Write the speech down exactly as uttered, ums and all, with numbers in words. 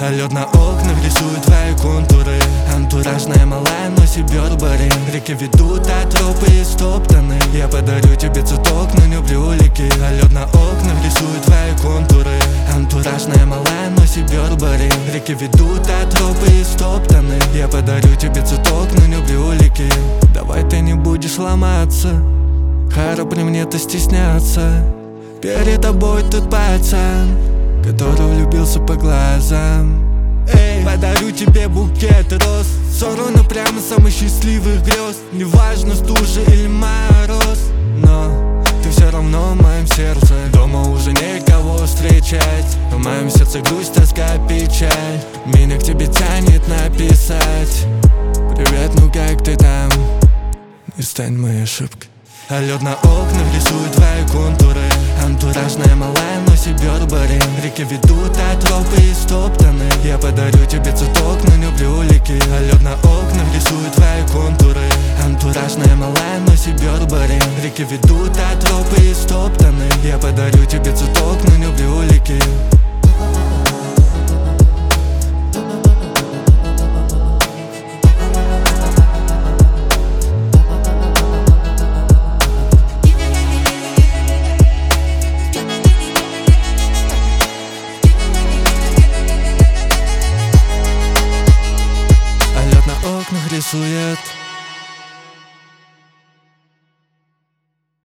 А лед на окнах рисует твои контуры. Антуражная малая носит Бербери. Реки ведут, а тропы истоптаны. Я подарю тебе цветок, но не брюлики. А лед на окнах рисует твои контуры. Антуражная малая носит Бербери. Реки ведут, а тропы истоптаны. Я подарю тебе цветок, но не брюлики. Давай ты не будешь ломаться, Хара при мне-то стесняться. Перед тобой тот пацан, который влюбился по глазам. Эй, подарю тебе букет роз, сорвано прямо с самых счастливых грез. Неважно, стужа или мороз, но ты все равно в моем сердце. Дома уже никого встречать, в моем сердце грусть, тоска, печаль. Меня к тебе тянет написать: привет, ну как ты там? Не стань моей ошибкой. А лед на окнах рисует твои контуры. Антуражная малая носит Бербери. Реки ведут, а тропы истоптаны. Я подарю тебе цветок, но не брюлики. А лед на окнах рисует твои контуры. Антуражная малая носит Бербери. Реки ведут, а тропы истоптаны. Я подарю тебе цветок, но не брюлики. Рисует